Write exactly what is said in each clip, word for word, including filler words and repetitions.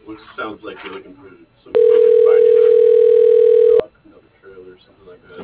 Looks sounds like you're looking for some equipment financing, truck, another trailer, something like that.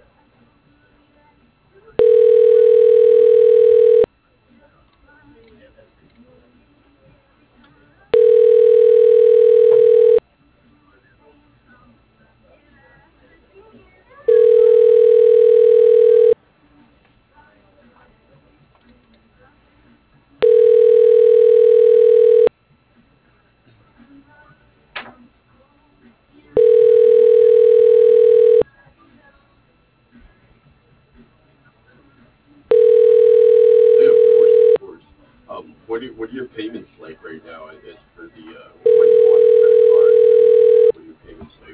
Yeah, of course, of course. Um, what are what are your payments like right now? As for the uh, what do you want the credit card? And what are your payments like?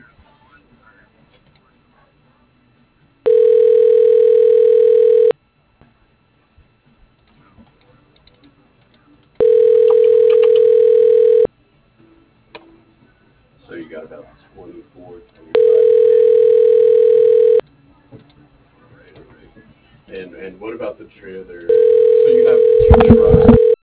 So you got about twenty four, twenty five. Right, right. And and what about the trailer? So you have the two trucks.